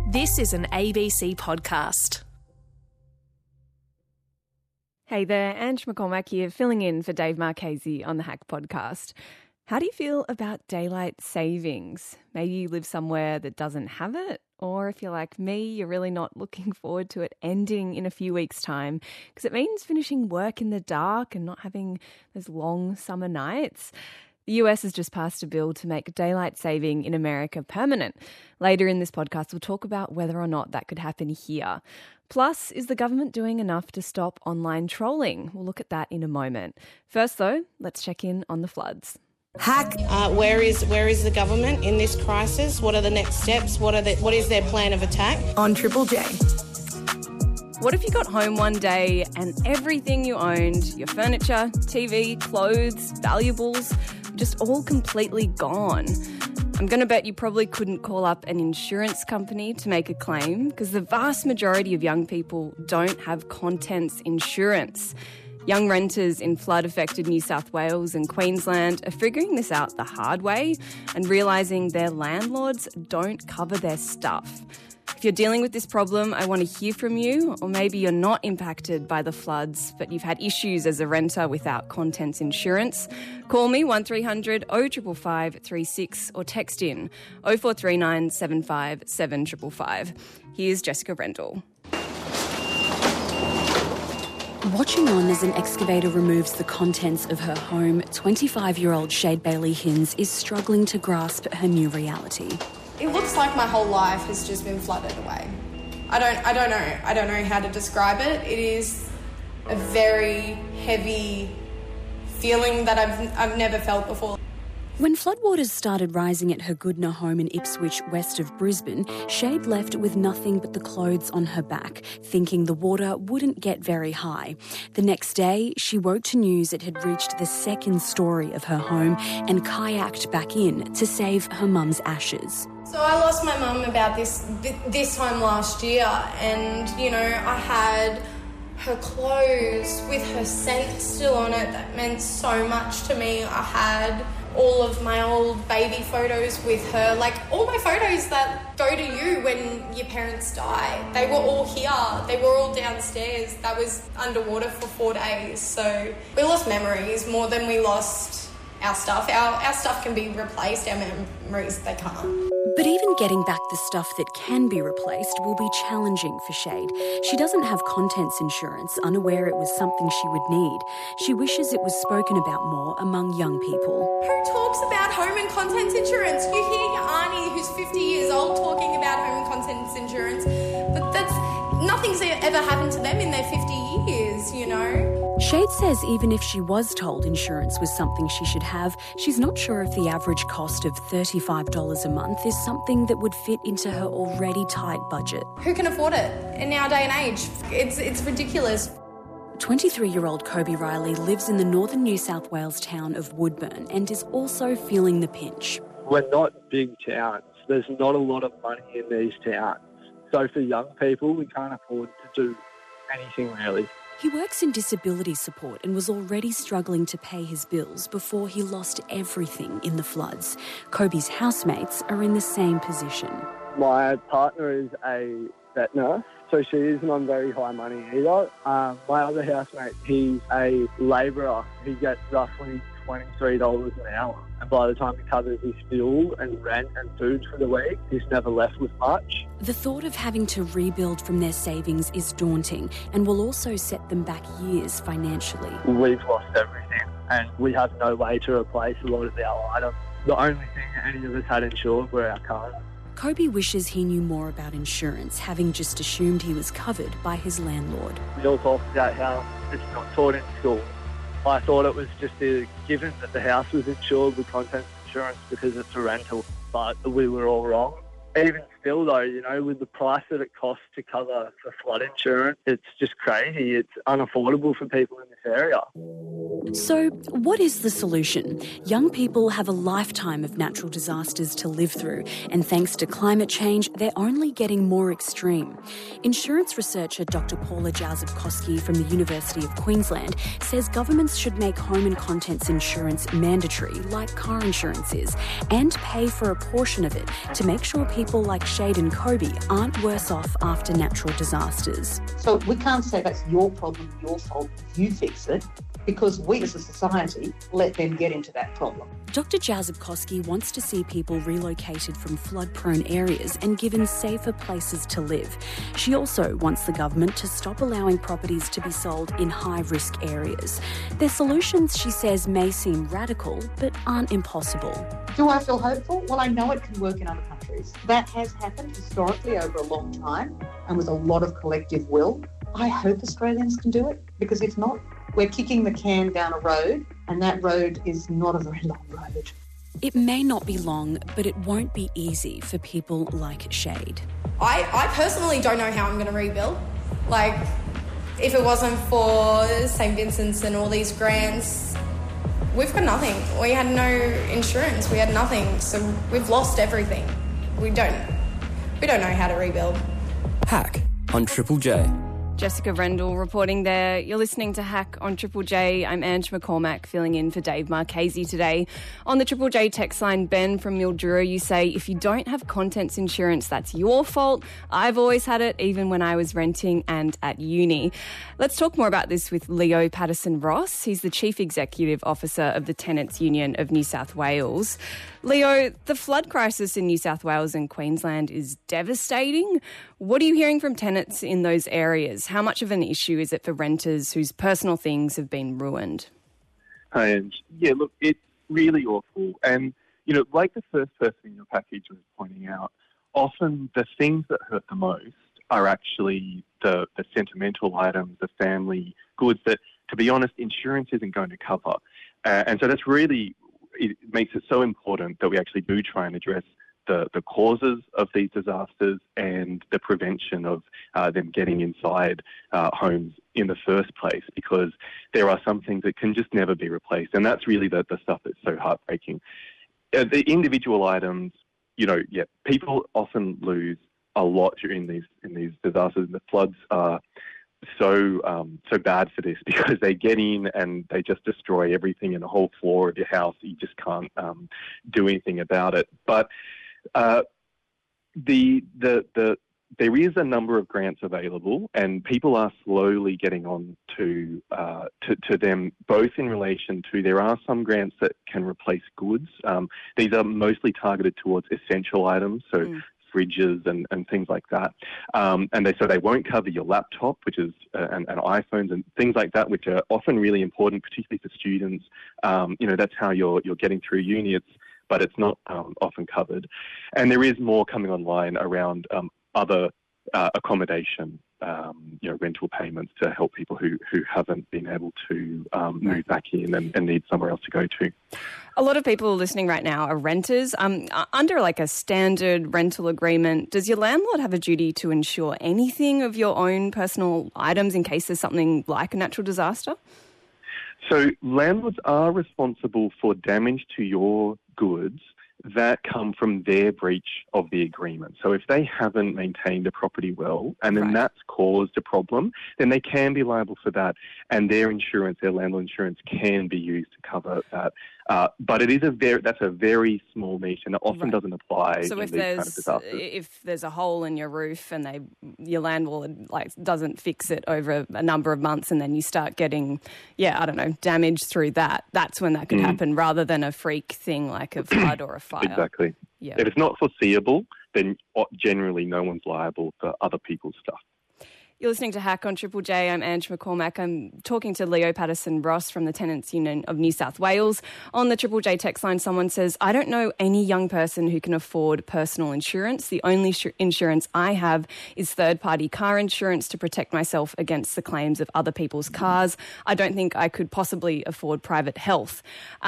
This is an ABC podcast. Hey there, Ange McCormack here, filling in for Dave Marchese on the Hack podcast. How do you feel about daylight savings? Maybe you live somewhere that doesn't have it, or if you're like me, you're really not looking forward to it ending in a few weeks' time because it means finishing work in the dark and not having those long summer nights. The US has just passed a bill to make daylight saving in America permanent. Later in this podcast, we'll talk about whether or not that could happen here. Plus, is the government doing enough to stop online trolling? We'll look at that in a moment. First, though, let's check in on the floods. Hack. Where is the government in this crisis? What are the next steps? What is their plan of attack? On Triple J. What if you got home one day and everything you owned, your furniture, TV, clothes, valuables, just all completely gone? I'm going to bet you probably couldn't call up an insurance company to make a claim because the vast majority of young people don't have contents insurance. Young renters in flood-affected New South Wales and Queensland are figuring this out the hard way and realising their landlords don't cover their stuff. If you're dealing with this problem, I want to hear from you, or maybe you're not impacted by the floods, but you've had issues as a renter without contents insurance. Call me 1300 0555 36 or text in 0439 75 7555. Here's Jessica Rendell. Watching on as an excavator removes the contents of her home, 25-year-old Shade Bailey Hinds is struggling to grasp her new reality. It looks like my whole life has just been flooded away. I don't know how to describe it. It is a very heavy feeling that I've never felt before. When floodwaters started rising at her Goodna home in Ipswich, west of Brisbane, Shade left with nothing but the clothes on her back, thinking the water wouldn't get very high. The next day, she woke to news it had reached the second story of her home and kayaked back in to save her mum's ashes. So I lost my mum about this time last year, and, I had her clothes with her scent still on it that meant so much to me. I had all of my old baby photos with her, like all my photos that go to you when your parents die. They were all here. They were all downstairs. That was underwater for 4 days. So we lost memories more than we lost our stuff. Our stuff can be replaced, our memories, they can't. But even getting back the stuff that can be replaced will be challenging for Shade. She doesn't have contents insurance, unaware it was something she would need. She wishes it was spoken about more among young people. Who talks about home and contents insurance? You hear your auntie who's 50 years old talking about home and contents insurance, but nothing's ever happened to them in their 50 years, Shade says even if she was told insurance was something she should have, she's not sure if the average cost of $35 a month is something that would fit into her already tight budget. Who can afford it in our day and age? It's ridiculous. 23-year-old Kobe Riley lives in the northern New South Wales town of Woodburn and is also feeling the pinch. We're not big towns. There's not a lot of money in these towns. So for young people, we can't afford to do anything really. He works in disability support and was already struggling to pay his bills before he lost everything in the floods. Kobe's housemates are in the same position. My partner is a vet nurse, so she isn't on very high money either. My other housemate, he's a labourer. He gets roughly $23 an hour. And by the time he covers his fuel and rent and food for the week, he's never left with much. The thought of having to rebuild from their savings is daunting and will also set them back years financially. We've lost everything and we have no way to replace a lot of our items. The only thing any of us had insured were our cars. Kobe wishes he knew more about insurance, having just assumed he was covered by his landlord. We all talk about how it's not taught in school. I thought it was just a given that the house was insured with contents insurance because it's a rental, but we were all wrong. Even still though, with the price that it costs to cover for flood insurance, it's just crazy. It's unaffordable for people in this area. So what is the solution? Young people have a lifetime of natural disasters to live through, and thanks to climate change, they're only getting more extreme. Insurance researcher Dr. Paula Jazubkowski from the University of Queensland says governments should make home and contents insurance mandatory, like car insurance is, and pay for a portion of it to make sure people like Shade and Kobe aren't worse off after natural disasters. So we can't say that's your problem, your fault, you fix it, because we as a society let them get into that problem. Dr. Jazubkowski wants to see people relocated from flood-prone areas and given safer places to live. She also wants the government to stop allowing properties to be sold in high-risk areas. Their solutions, she says, may seem radical, but aren't impossible. Do I feel hopeful? Well, I know it can work in other countries. That has happened historically over a long time and with a lot of collective will. I hope Australians can do it, because if not, we're kicking the can down a road, and that road is not a very long road. It may not be long, but it won't be easy for people like Shade. I personally don't know how I'm going to rebuild. Like, if it wasn't for St. Vincent's and all these grants, we've got nothing. We had no insurance. We had nothing. So we've lost everything. We don't know how to rebuild. Hack on Triple J. Jessica Rendell reporting there. You're listening to Hack on Triple J. I'm Ange McCormack, filling in for Dave Marchese today. On the Triple J text line, Ben from Mildura, you say, if you don't have contents insurance, that's your fault. I've always had it, even when I was renting and at uni. Let's talk more about this with Leo Patterson-Ross. He's the Chief Executive Officer of the Tenants Union of New South Wales. Leo, the flood crisis in New South Wales and Queensland is devastating. What are you hearing from tenants in those areas? How much of an issue is it for renters whose personal things have been ruined? Hi, Ange. Yeah, look, it's really awful. And, you know, like the first person in your package was pointing out, often the things that hurt the most are actually the sentimental items, the family goods that, to be honest, insurance isn't going to cover. And so that's really, it makes it so important that we actually do try and address the causes of these disasters and the prevention of them getting inside homes in the first place, because there are some things that can just never be replaced. And that's really the stuff that's so heartbreaking. The individual items, you know, yeah, people often lose a lot during these disasters. The floods are so bad for this, because they get in and they just destroy everything in the whole floor of your house. You just can't do anything about it. But there is a number of grants available, and people are slowly getting on to them, both in relation to, there are some grants that can replace goods. These are mostly targeted towards essential items, so fridges and things like that. And they won't cover your laptop, which is and iPhones and things like that, which are often really important, particularly for students. You know, that's how you're getting through uni. But it's not often covered. And there is more coming online around other accommodation, you know, rental payments to help people who haven't been able to move back in and need somewhere else to go to. A lot of people listening right now are renters. Under like a standard rental agreement, does your landlord have a duty to insure anything of your own personal items in case there's something like a natural disaster? So landlords are responsible for damage to your goods that come from their breach of the agreement. So if they haven't maintained a property well, and then that's caused a problem, then they can be liable for that. And their insurance, their landlord insurance, can be used to cover that. But it is that's a very small niche, and it often doesn't apply. So if there's a hole in your roof and your landlord doesn't fix it over a number of months, and then you start getting, damage through that, that's when that could happen, rather than a freak thing like a flood or a fire. Exactly. Yeah. If it's not foreseeable, then generally no one's liable for other people's stuff. You're listening to Hack on Triple J. I'm Ange McCormack. I'm talking to Leo Patterson-Ross from the Tenants Union of New South Wales. On the Triple J text line, someone says, I don't know any young person who can afford personal insurance. The only insurance I have is third-party car insurance to protect myself against the claims of other people's cars. I don't think I could possibly afford private health.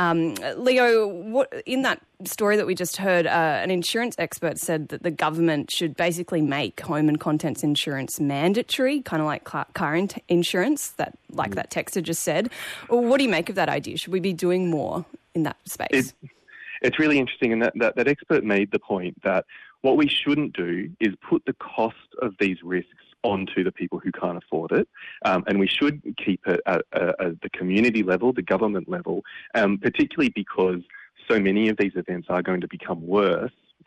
Leo, in that story that we just heard, an insurance expert said that the government should basically make home and contents insurance mandatory, kind of like car insurance, that texter just said. What do you make of that idea? Should we be doing more in that space? It's really interesting, and that expert made the point that what we shouldn't do is put the cost of these risks onto the people who can't afford it, and we should keep it at the community level, the government level, particularly because so many of these events are going to become worse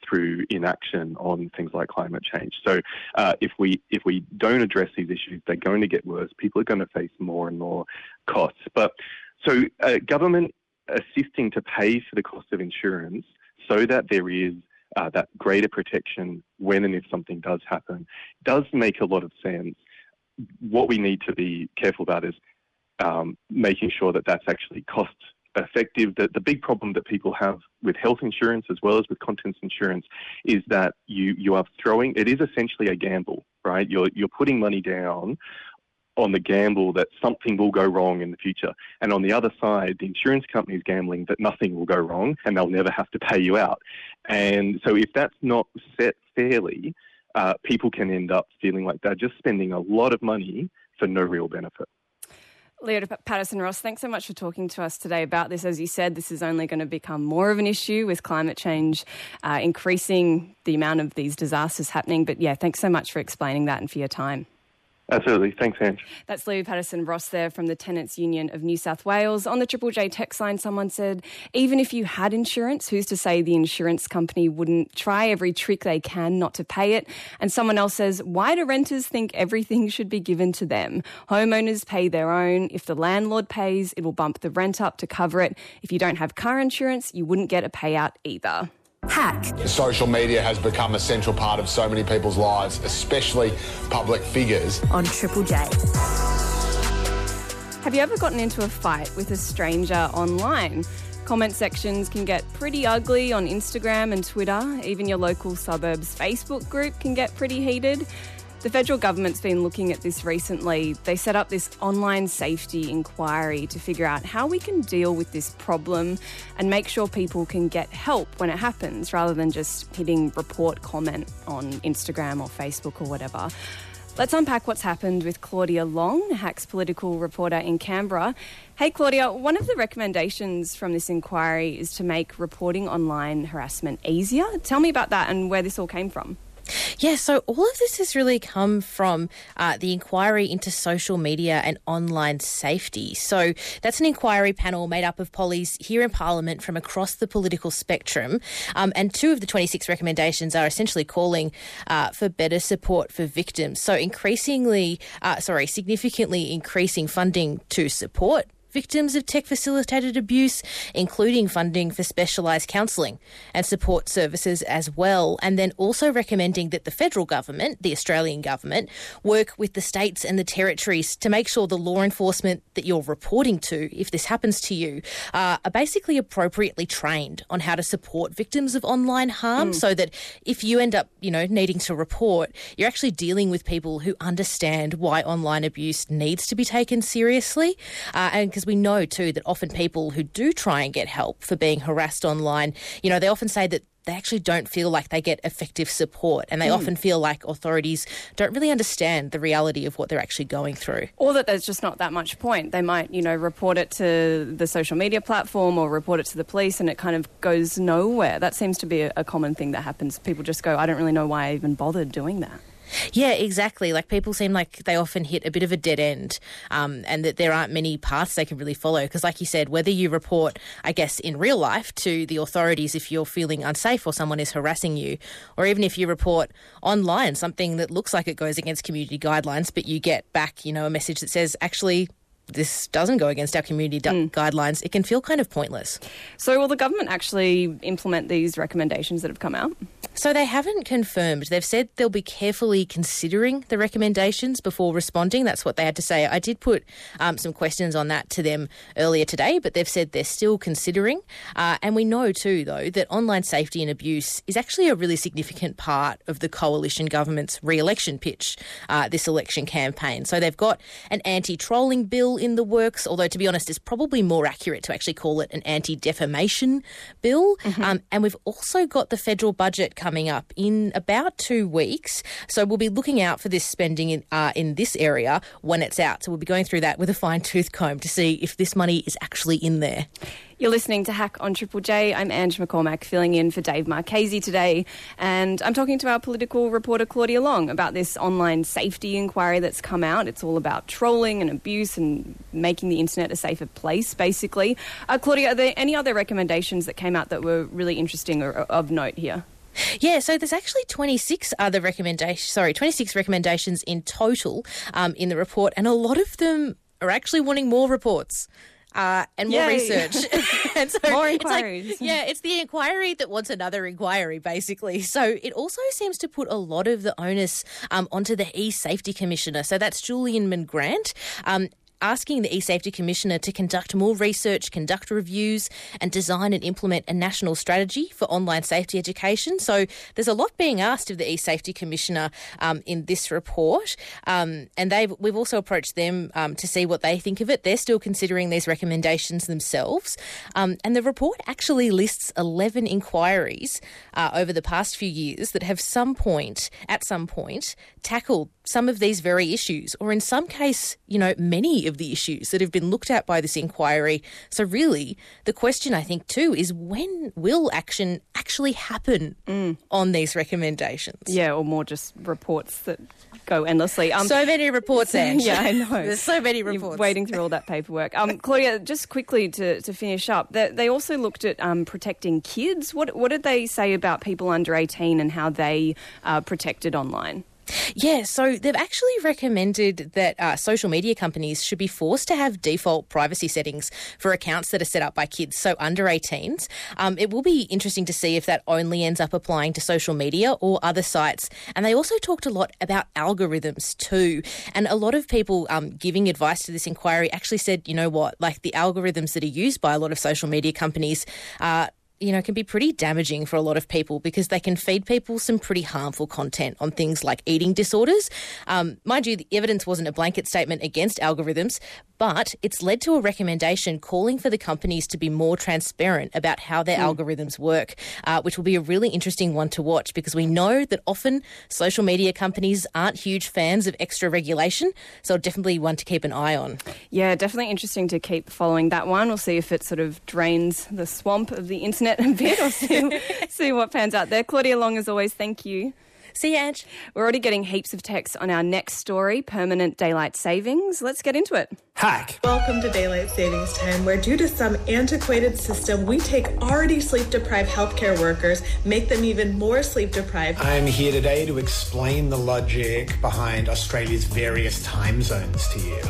through inaction on things like climate change. So if we don't address these issues, they're going to get worse. People are going to face more and more costs. But so government assisting to pay for the cost of insurance so that there is that greater protection when and if something does happen does make a lot of sense. What we need to be careful about is making sure that that's actually cost effective. The big problem that people have with health insurance as well as with contents insurance is that you are throwing, it is essentially a gamble, right? You're putting money down on the gamble that something will go wrong in the future. And on the other side, the insurance company is gambling that nothing will go wrong and they'll never have to pay you out. And so if that's not set fairly, people can end up feeling like they're just spending a lot of money for no real benefit. Leota Patterson-Ross, thanks so much for talking to us today about this. As you said, this is only going to become more of an issue with climate change increasing the amount of these disasters happening. But yeah, thanks so much for explaining that and for your time. Absolutely. Thanks, Ange. That's Lou Patterson-Ross there from the Tenants Union of New South Wales. On the Triple J text line, someone said, even if you had insurance, who's to say the insurance company wouldn't try every trick they can not to pay it? And someone else says, why do renters think everything should be given to them? Homeowners pay their own. If the landlord pays, it will bump the rent up to cover it. If you don't have car insurance, you wouldn't get a payout either. Hack. Social media has become a central part of so many people's lives, especially public figures. On Triple J. Have you ever gotten into a fight with a stranger online? Comment sections can get pretty ugly on Instagram and Twitter. Even your local suburbs Facebook group can get pretty heated. The federal government's been looking at this recently. They set up this online safety inquiry to figure out how we can deal with this problem and make sure people can get help when it happens rather than just hitting report comment on Instagram or Facebook or whatever. Let's unpack what's happened with Claudia Long, Hack's political reporter in Canberra. Hey, Claudia, one of the recommendations from this inquiry is to make reporting online harassment easier. Tell me about that and where this all came from. Yeah, so all of this has really come from the inquiry into social media and online safety. So that's an inquiry panel made up of pollies here in Parliament from across the political spectrum. And 2 of the 26 recommendations are essentially calling for better support for victims. So significantly increasing funding to support victims of tech-facilitated abuse, including funding for specialised counselling and support services as well, and then also recommending that the federal government, the Australian government, work with the states and the territories to make sure the law enforcement that you're reporting to, if this happens to you, are basically appropriately trained on how to support victims of online harm so that if you end up, needing to report, you're actually dealing with people who understand why online abuse needs to be taken seriously. And because we know, too, that often people who do try and get help for being harassed online, they often say that they actually don't feel like they get effective support and they often feel like authorities don't really understand the reality of what they're actually going through. Or that there's just not that much point. They might, report it to the social media platform or report it to the police and it kind of goes nowhere. That seems to be a common thing that happens. People just go, I don't really know why I even bothered doing that. Yeah, exactly. Like people seem like they often hit a bit of a dead end and that there aren't many paths they can really follow. Because like you said, whether you report, I guess, in real life to the authorities if you're feeling unsafe or someone is harassing you, or even if you report online something that looks like it goes against community guidelines, but you get back, a message that says, actually, this doesn't go against our community guidelines, it can feel kind of pointless. So will the government actually implement these recommendations that have come out? So they haven't confirmed. They've said they'll be carefully considering the recommendations before responding. That's what they had to say. I did put some questions on that to them earlier today, but they've said they're still considering. And we know too, though, that online safety and abuse is actually a really significant part of the coalition government's re-election pitch this election campaign. So they've got an anti-trolling bill in the works, although to be honest, it's probably more accurate to actually call it an anti-defamation bill. And we've also got the federal budget coming up in about 2 weeks. So we'll be looking out for this spending in this area when it's out. So we'll be going through that with a fine-tooth comb to see if this money is actually in there. You're listening to Hack on Triple J. I'm Ange McCormack, filling in for Dave Marchese today. And I'm talking to our political reporter, Claudia Long, about this online safety inquiry that's come out. It's all about trolling and abuse and making the internet a safer place, basically. Claudia, are there any other recommendations that came out that were really interesting or of note here? Yeah, so there's actually 26 recommendations in total in the report, and a lot of them are actually wanting more reports. And more research. And so more inquiries. It's the inquiry that wants another inquiry, basically. So it also seems to put a lot of the onus onto the E-Safety Commissioner. So that's Julian Mangrant. Asking the E-Safety Commissioner to conduct more research, conduct reviews and design and implement a national strategy for online safety education. So there's a lot being asked of the E-Safety Commissioner in this report, and we've also approached them to see what they think of it. They're still considering these recommendations themselves, and the report actually lists 11 inquiries over the past few years that have at some point tackled some of these very issues, or in some case, many of the issues that have been looked at by this inquiry. So really, the question I think too is, when will action actually happen on these recommendations? Yeah, or more just reports that go endlessly. So many reports, Ange. Yeah, I know. There's so many reports. You're wading through all that paperwork. Claudia, just quickly to finish up, they also looked at protecting kids. What did they say about people under 18 and how they are protected online? Yeah, so they've actually recommended that social media companies should be forced to have default privacy settings for accounts that are set up by kids, so under 18s. It will be interesting to see if that only ends up applying to social media or other sites. And they also talked a lot about algorithms too. And a lot of people giving advice to this inquiry actually said, the algorithms that are used by a lot of social media companies can be pretty damaging for a lot of people, because they can feed people some pretty harmful content on things like eating disorders. Mind you, the evidence wasn't a blanket statement against algorithms, but it's led to a recommendation calling for the companies to be more transparent about how their algorithms work, which will be a really interesting one to watch, because we know that often social media companies aren't huge fans of extra regulation, so definitely one to keep an eye on. Yeah, definitely interesting to keep following that one. We'll see if it sort of drains the swamp of the internet a bit, or see what pans out there. Claudia Long, as always, thank you. See you, Ange. We're already getting heaps of texts on our next story, permanent daylight savings. Let's get into it. Hack. Welcome to Daylight Savings Time, where due to some antiquated system, we take already sleep-deprived healthcare workers, make them even more sleep-deprived. I'm here today to explain the logic behind Australia's various time zones to you.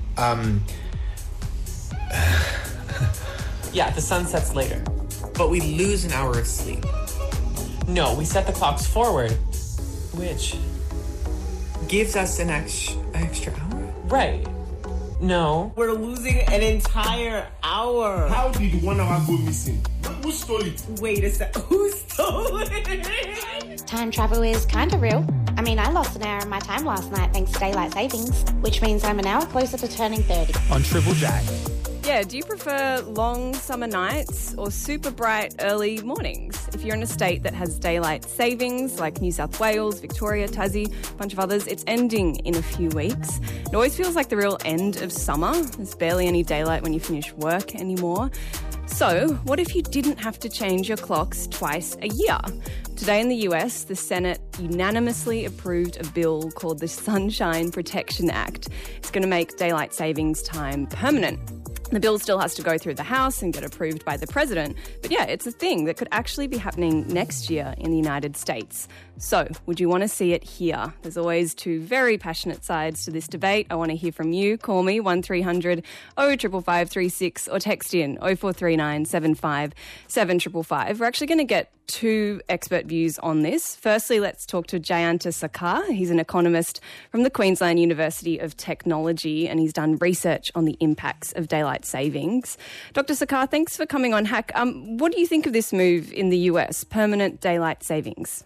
Yeah, the sun sets later, but we lose an hour of sleep. No, we set the clocks forward, which gives us an extra hour? Right. No. We're losing an entire hour. How did 1 hour go missing? Who stole it? Wait a sec. Who stole it? Time travel is kind of real. I mean, I lost an hour of my time last night thanks to daylight savings, which means I'm an hour closer to turning 30. On Triple J. Yeah, do you prefer long summer nights or super bright early mornings? If you're in a state that has daylight savings, like New South Wales, Victoria, Tassie, a bunch of others, it's ending in a few weeks. It always feels like the real end of summer. There's barely any daylight when you finish work anymore. So, what if you didn't have to change your clocks twice a year? Today in the US, the Senate unanimously approved a bill called the Sunshine Protection Act. It's going to make daylight savings time permanent. The bill still has to go through the House and get approved by the President. But yeah, it's a thing that could actually be happening next year in the United States. So, would you want to see it here? There's always two very passionate sides to this debate. I want to hear from you. Call me 1300 055536 or text in 0439 75 7555. We're actually going to get two expert views on this. Firstly, let's talk to Jayanta Sarkar. He's an economist from the Queensland University of Technology, and he's done research on the impacts of daylight savings. Dr. Sarkar, thanks for coming on Hack. What do you think of this move in the US, permanent daylight savings?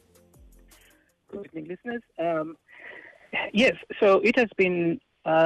Good evening, listeners. Yes, so it has been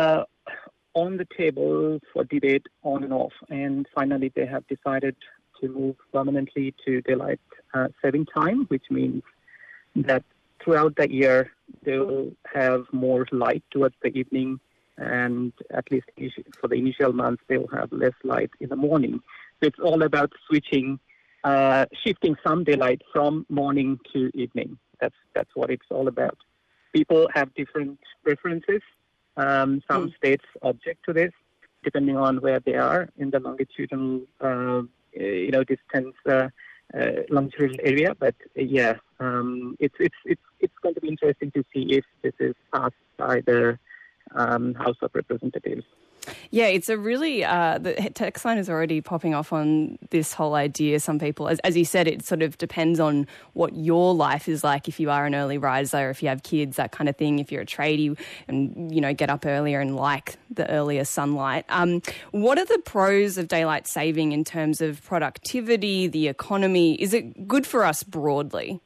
on the table for debate on and off, and finally they have decided to move permanently to daylight saving time, which means that throughout the year they will have more light towards the evening, and at least for the initial months they will have less light in the morning. So it's all about shifting some daylight from morning to evening. That's what it's all about. People have different preferences. Some states object to this, depending on where they are in the longitudinal distance Long Trail area. But it's going to be interesting to see if this is passed by the House of Representatives. Yeah, it's a really, the text line is already popping off on this whole idea. Some people, as you said, it sort of depends on what your life is like. If you are an early riser, if you have kids, that kind of thing, if you're a tradie and, get up earlier and like the earlier sunlight. What are the pros of daylight saving in terms of productivity, the economy? Is it good for us broadly?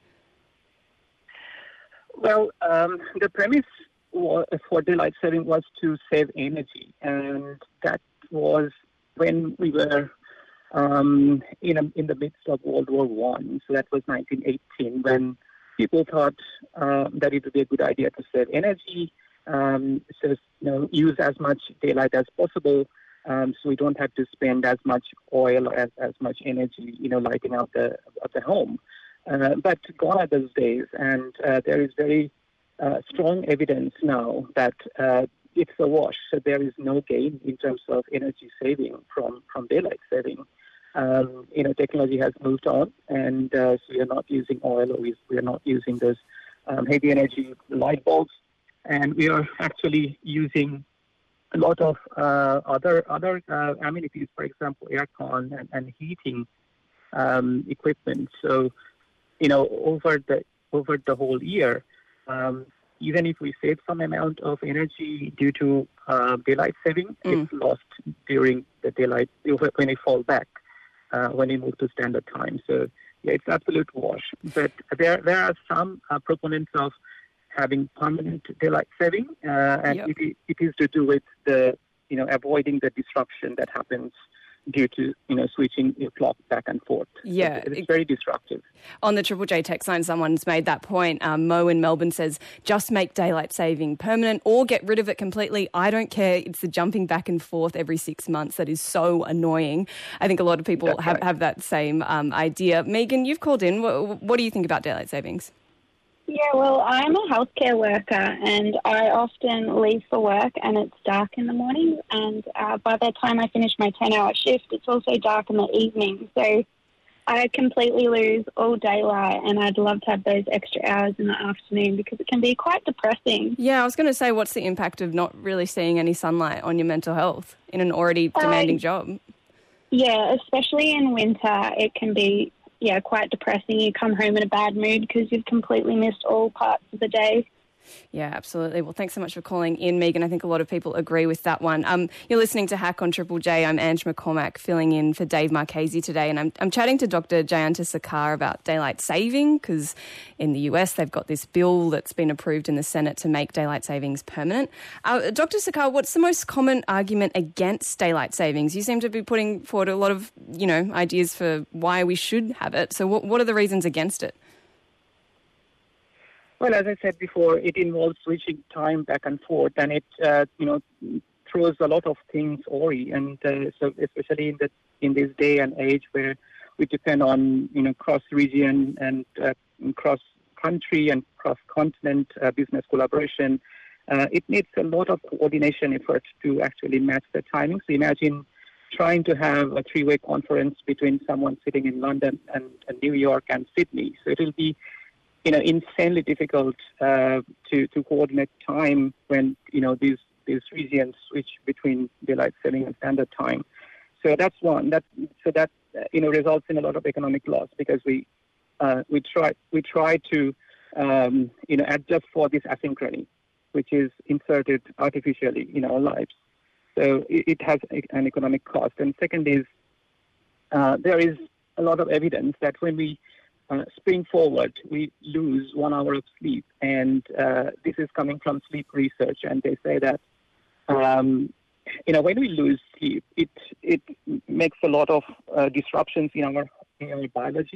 Well, the premise for daylight saving was to save energy, and that was when we were in the midst of World War One. So that was 1918, when people thought that it would be a good idea to save energy, use as much daylight as possible, so we don't have to spend as much oil or as much energy, lighting up the home. But gone are those days, and there is very strong evidence now that it's a wash. So there is no gain in terms of energy saving from daylight saving. Technology has moved on, and so we are not using oil, or we are not using those heavy energy light bulbs, and we are actually using a lot of other amenities, for example, aircon and heating equipment. So, over the whole year, even if we save some amount of energy due to daylight saving, it's lost during the daylight when we fall back, when we move to standard time. So, yeah, it's absolute wash. But there are some proponents of having permanent daylight saving, and it is to do with the avoiding the disruption that happens due to switching your clock back and forth. Yeah, it's very disruptive. On the Triple J text line, someone's made that point. Mo in Melbourne says, just make daylight saving permanent or get rid of it completely. I don't care. It's the jumping back and forth every 6 months that is so annoying. I think a lot of people have that same idea. Megan, you've called in. What do you think about daylight savings? Yeah, well, I'm a healthcare worker, and I often leave for work and it's dark in the morning, and by the time I finish my 10-hour shift, it's also dark in the evening. So I completely lose all daylight, and I'd love to have those extra hours in the afternoon because it can be quite depressing. Yeah, I was going to say, what's the impact of not really seeing any sunlight on your mental health in an already demanding job? Yeah, especially in winter, it can be quite depressing. You come home in a bad mood because you've completely missed all parts of the day. Yeah, absolutely. Well, thanks so much for calling in, Megan. I think a lot of people agree with that one. You're listening to Hack on Triple J. I'm Ange McCormack, filling in for Dave Marchese today, and I'm chatting to Dr. Jayanta Sarkar about daylight saving, because in the US they've got this bill that's been approved in the Senate to make daylight savings permanent. Dr. Sarkar, what's the most common argument against daylight savings? You seem to be putting forward a lot of, ideas for why we should have it. So what are the reasons against it? Well, as I said before, it involves switching time back and forth, and it throws a lot of things awry. And so, especially in this day and age where we depend on cross-region and cross-country and cross-continent business collaboration, it needs a lot of coordination effort to actually match the timing. So imagine trying to have a three-way conference between someone sitting in London and New York and Sydney. So it will be insanely difficult to coordinate time when these regions switch between daylight saving and standard time. So that's one. That results in a lot of economic loss because we try to adjust for this asynchrony, which is inserted artificially in our lives. So it has an economic cost. And second is there is a lot of evidence that when we spring forward, we lose 1 hour of sleep, and this is coming from sleep research, and they say that when we lose sleep, it makes a lot of disruptions in our biology,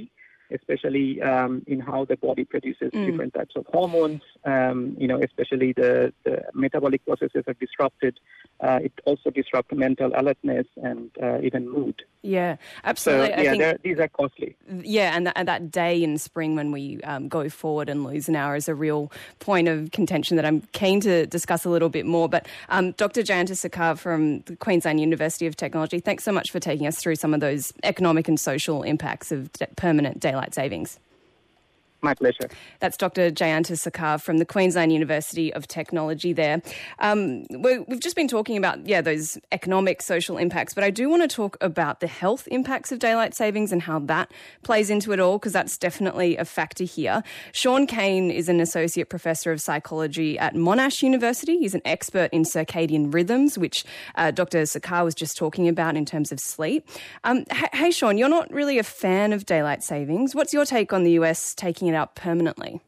especially in how the body produces different types of hormones. Especially the metabolic processes are disrupted. It also disrupts mental alertness and even mood. Yeah, absolutely. So, these are costly. Yeah, and that day in spring when we go forward and lose an hour is a real point of contention that I'm keen to discuss a little bit more. But Dr. Jayanta Sarkar from the Queensland University of Technology, thanks so much for taking us through some of those economic and social impacts of permanent daylight savings. My pleasure. That's Dr. Jayanta Sarkar from the Queensland University of Technology there. We've just been talking about, those economic, social impacts, but I do want to talk about the health impacts of daylight savings and how that plays into it all, because that's definitely a factor here. Sean Kane is an Associate Professor of Psychology at Monash University. He's an expert in circadian rhythms, which Dr. Sarkar was just talking about in terms of sleep. Hey, Sean, you're not really a fan of daylight savings. What's your take on the US taking it out permanently?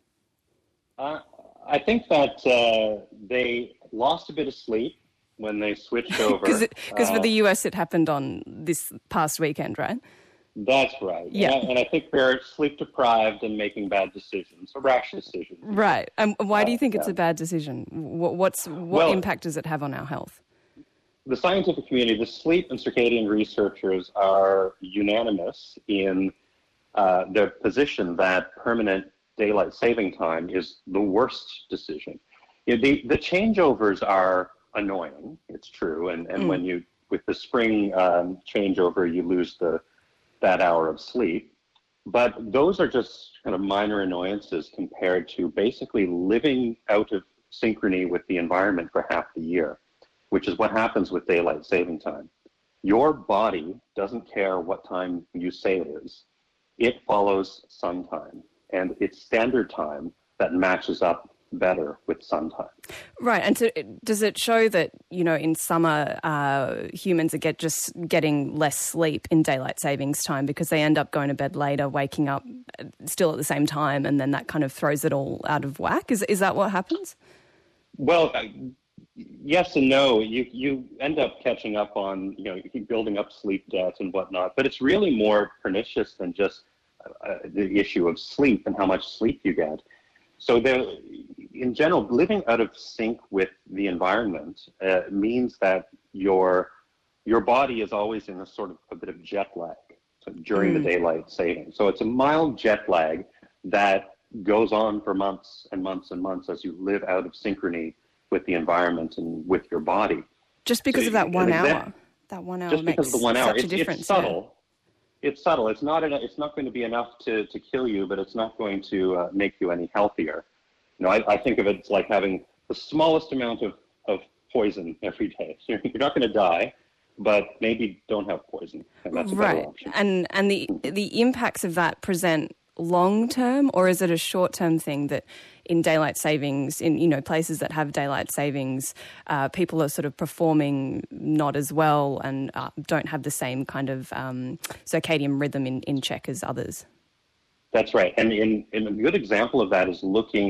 I think that they lost a bit of sleep when they switched over. Because for the US it happened on this past weekend, right? That's right. Yeah. And I think they're sleep deprived and making bad decisions, or rash decisions. Right. Why do you think it's a bad decision? What impact does it have on our health? The scientific community, the sleep and circadian researchers are unanimous in the position that permanent daylight saving time is the worst decision. The changeovers are annoying, it's true, and when you, with the spring changeover, you lose that hour of sleep. But those are just kind of minor annoyances compared to basically living out of synchrony with the environment for half the year, which is what happens with daylight saving time. Your body doesn't care what time you say it is. It follows sun time, and it's standard time that matches up better with sun time. Right, and so does it show that, in summer humans are just getting less sleep in daylight savings time because they end up going to bed later, waking up still at the same time, and then that kind of throws it all out of whack? Is that what happens? Well, yes and no. You end up catching up on, you keep building up sleep debt and whatnot, but it's really more pernicious than just the issue of sleep and how much sleep you get. So in general, living out of sync with the environment means that your body is always in a bit of jet lag during the daylight saving. So it's a mild jet lag that goes on for months and months and months as you live out of synchrony with the environment and with your body. Just because of that 1 hour? That 1 hour just makes because of the 1 hour. such a difference. It's subtle. Yeah. It's subtle. It's not going to be enough to kill you, but it's not going to make you any healthier. I think of it as like having the smallest amount of poison every day. So you're not going to die, but maybe don't have poison, and that's a better option. And the impacts of that present long term, or is it a short term thing that in daylight savings, in places that have daylight savings, people are sort of performing not as well and don't have the same kind of circadian rhythm in check as others? That's right. And a good example of that is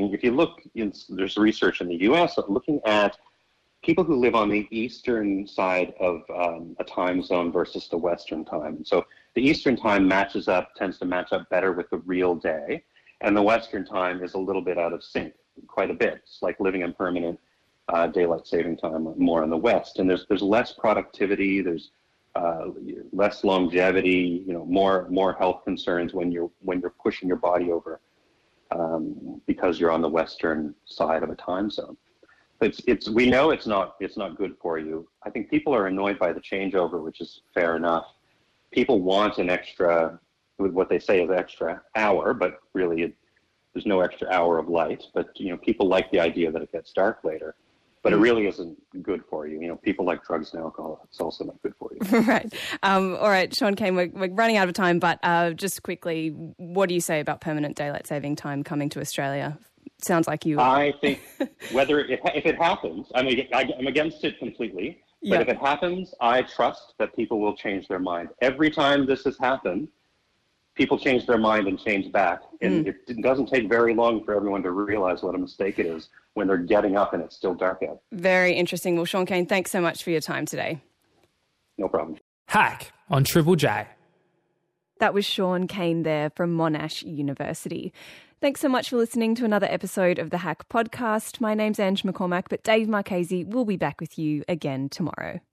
there's research in the US looking at people who live on the eastern side of a time zone versus the western time. And so the eastern time tends to match up better with the real day, and the western time is a little bit out of sync, quite a bit. It's like living in permanent daylight saving time more in the west. And there's less productivity, there's less longevity, more health concerns when you're pushing your body over because you're on the western side of a time zone. We know it's not good for you. I think people are annoyed by the changeover, which is fair enough. People want an extra, what they say is extra hour, but really there's no extra hour of light. But people like the idea that it gets dark later. But it really isn't good for you. People like drugs and alcohol. It's also not good for you. Right. All right, Sean Kane, we're running out of time, but just quickly, what do you say about permanent daylight saving time coming to Australia? Sounds like you... I think if it happens, I'm against it completely, but if it happens, I trust that people will change their mind. Every time this has happened, people change their mind and change back. And it doesn't take very long for everyone to realize what a mistake it is when they're getting up and it's still dark out. Very interesting. Well, Sean Kane, thanks so much for your time today. No problem. Hack on Triple J. That was Sean Kane there from Monash University. Thanks so much for listening to another episode of the Hack podcast. My name's Ange McCormack, but Dave Marchese will be back with you again tomorrow.